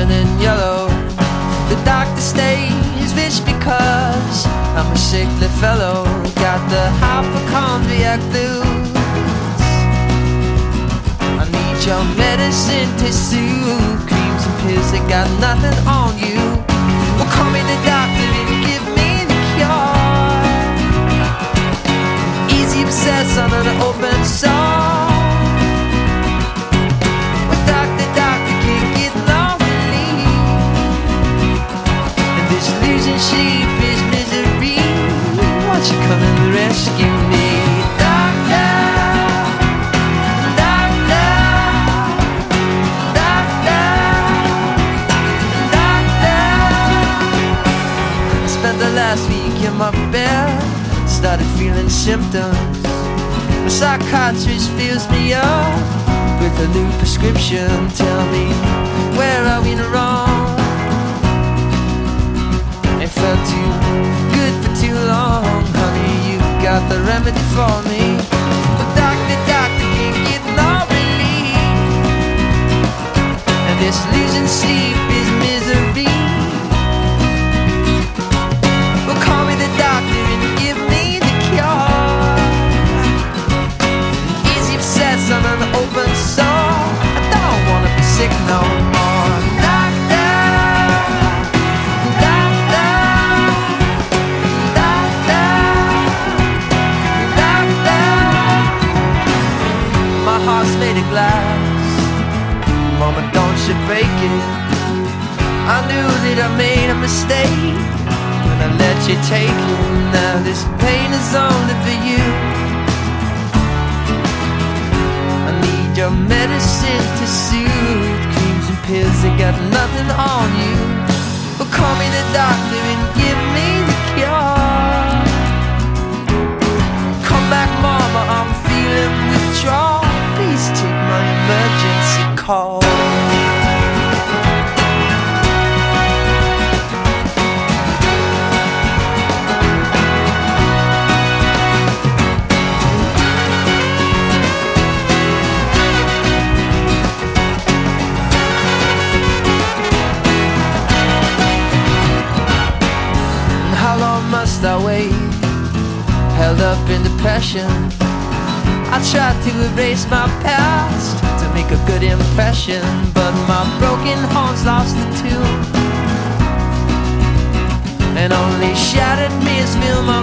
turning yellow. The doctor stays rich because I'm a sickly fellow. Got the hypochondriac blues. I need your medicine to soothe. Creams and pills that got nothing on you. Well, call me the doctor and give me the cure. Easy obsess on an open sore. Well, doctor, can't get no relief. And this losing sleep is misery. Won't you come and rescue me? Last week in my bed, started feeling symptoms. A psychiatrist fills me up with a new prescription. Tell me, where are we wrong? It felt too good for too long. Honey, you got the remedy for me. But doctor, can't get no relief. And this losing sleep is misery. Doctor and give me the cure. Easy obsess on an open sore. I don't wanna be sick no more. Doctor, my heart's made of glass. Mama, don't you break it. I knew that I made a mistake. I let you take it. Now this pain is only for you. I need your medicine to soothe. Creams and pills that got nothing on you. Well, call me the doctor and give me the cure. Come back, mama, I'm feeling withdrawal. Please take my emergency call. Must I wait, held up in depression? I tried to erase my past to make a good impression, but my broken heart's lost the tune, and only shattered mirrors fill my